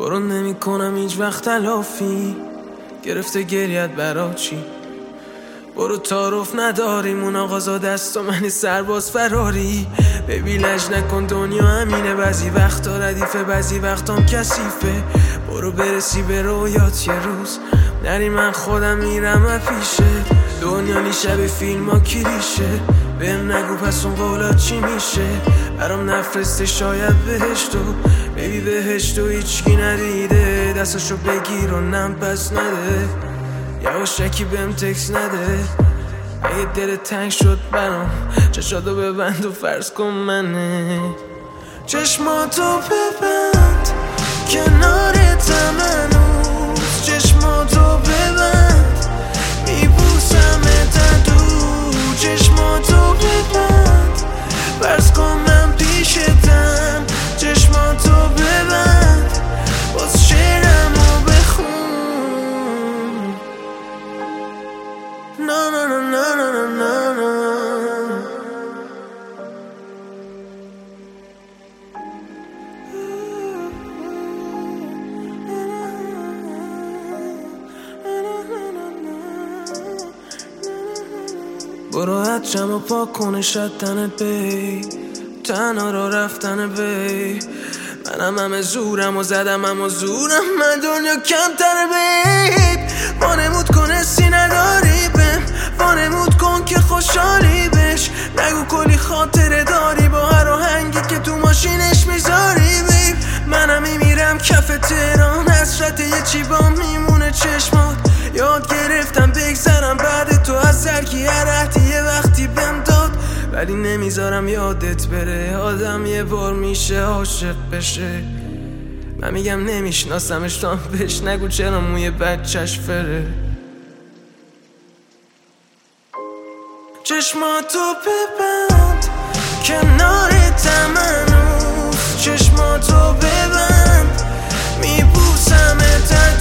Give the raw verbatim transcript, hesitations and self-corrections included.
برو نمی کنم هیچ وقت تلافی، گرفته گریت برا چی؟ برو تعارف نداریم اون آقازا دست و منی سرباز فراری. ببی لج نکن دنیا همینه، بعضی وقتا ردیفه بعضی وقتام کثیفه. برو برسی به رویات یه روز نری من خودم میرم پیشه. دنیا نی شب فیلم ها کلیشه، بهم نگو پس اون قولات چی میشه. برام نفرسته شاید بهشتو، ببی بهشتو هیچکی ندیده. دستاشو بگیر و نم پس نده، یواشکی بهم تکس نده. اگه دل تنگ شد برام چشاتو ببند و فرض کن منه. چشماتو ببند کنارتم هنوز، چشماتو ببند میبوسمت دور. چشماتو ببند فرض کن من پیشتم. چشماتو ببند باز شعرمو بخون. نه نه نه نه نه نه نه. برو حجم و پاک کنه شد تنت بی، تنها را رفتن بی. منم همه زورم و زدم همه زورم، من دنیا کم تره بیب. وانمود کن حسی نداری بهم، وانمود کن که خوشحالی بش. نگو کلی خاطره داری با هر آهنگی که تو ماشینش میذاری بیب. منم میمیرم کف تهران، حسرت یه چی با میمونه چشمات. یاد گرفتم بگذرم بعد تو از زرکی هر عهدی یه وقتی بهم داد. ولی نمیذارم یادت بره، آدم یه بار میشه عاشق بشه. من میگم نمیشناسمش تو هم بهش نگو چرا موی بچهش فره. چشماتو ببند کنارتم هنوز، چشماتو ببند میبوسمت